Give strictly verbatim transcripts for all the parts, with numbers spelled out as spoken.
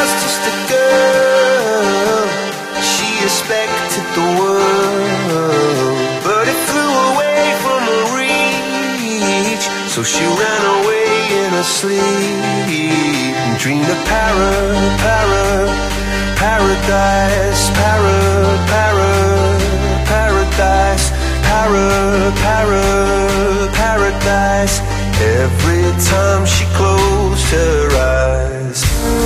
was just a girl, she expected the world, but it flew away from her reach. So she ran away in her sleep and dreamed of para, para, paradise, para, para, paradise, para, para, paradise. Every time she closed her eyes.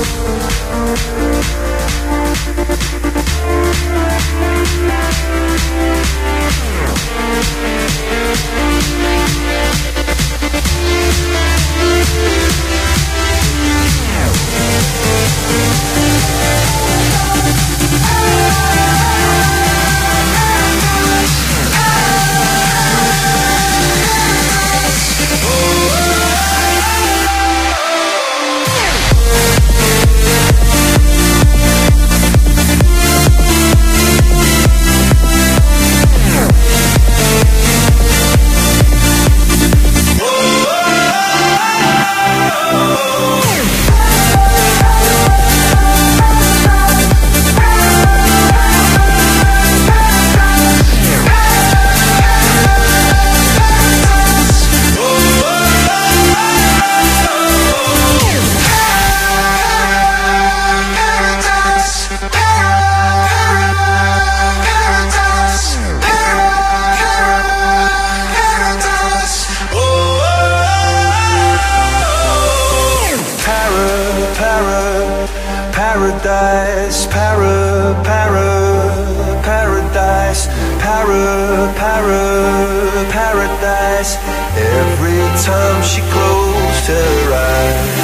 Paradise, para, para, paradise, para, para, paradise. Every time she closed her eyes.